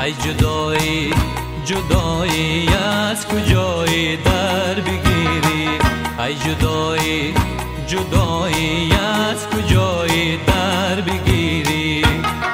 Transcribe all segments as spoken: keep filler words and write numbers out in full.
ای جدایی جدایی از کجایی در بگیری؟ ای جدایی جدایی از کجایی در بگیری؟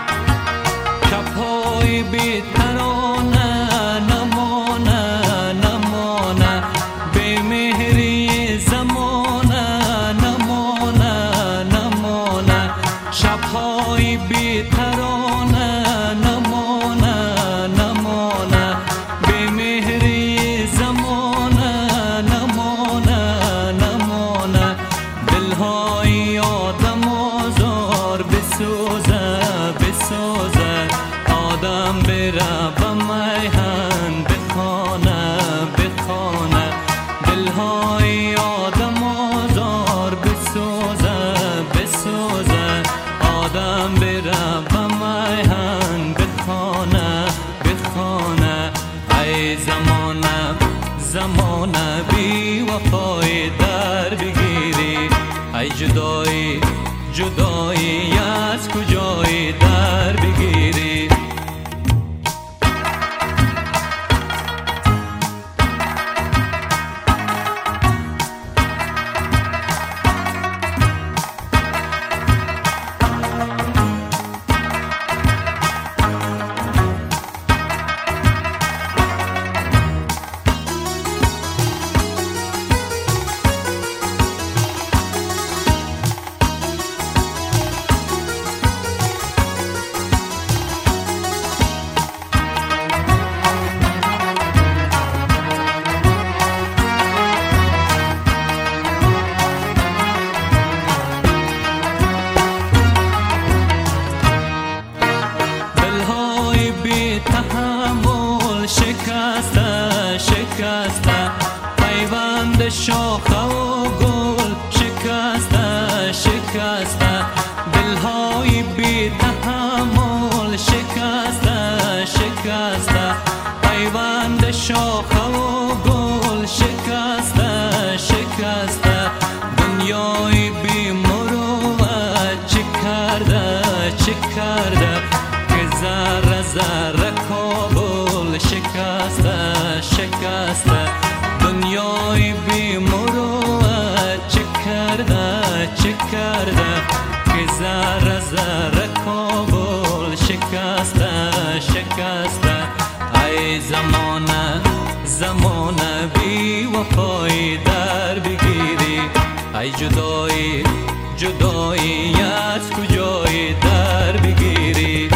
شب‌های بی ترانه نمانه نمانه، بی مهری زمانه نمانه نمانه، شب‌های بی ترانه نمانه نمانه، بی مهری زمانه نمانه نمانه، دل‌های آدم آزار بسوزه بسوزه، آدم بره به میهن بخانه بخانه، دل‌های آدم آزار بسوزه بسوزه، آدم بره به میهن بخانه بخانه. ای زمانه زمانه بی وفای در بگیری؟ ای جدایی جدایی از کجایی در بگیری؟ تحمل شکسته شکسته، پیوند شاخه و گل شکسته شکسته، دلهای بی تحمل شکسته شکسته، پیوند شاخه و گل شکسته شکسته، دنیای بی مروت چه کرده چه کرده، که ذره ذره کابل شکسته شکسته، دنیای بی مروت چه کرده چه کرده، که ذره ذره کابل شکسته شکسته. ای زمانه زمانه بی وفای در بگیری؟ ای جدایی جدایی از کجایی در بگیری؟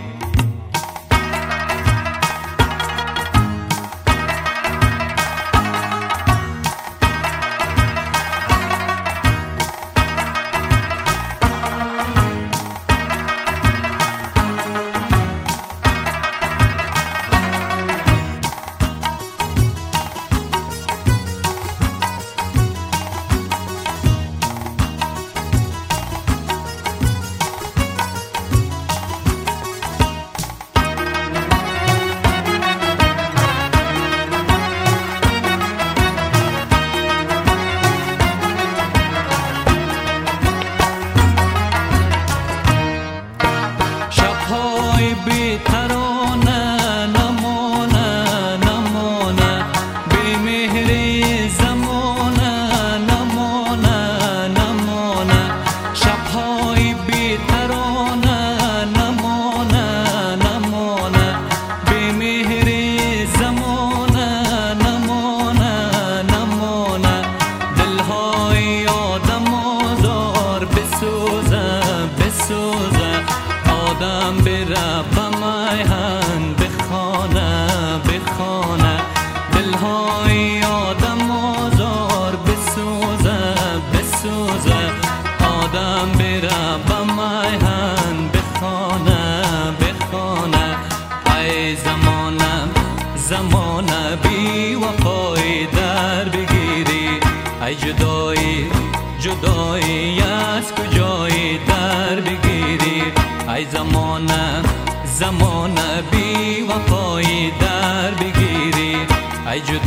بی ترانه نمانه نمانه، بی مهری زمانه نمانه نمانه، شب‌های بی ترانه نمانه نمانه، بی مهری زمانه نمانه نمانه، دل‌های آدم آزار بسوزه بسوزه، آدم بره به میهن بخانه بخانه، دل‌های آدم آزار بسوزه بسوزه، آدم بره به میهن بخانه بخانه. ای زمانه زمانه بی وفای در بگیری؟ ای جدایی جدایی از کجایی در بگیری؟ ای زمانه زمانه بی وفایی در بگیری؟ ای جدایی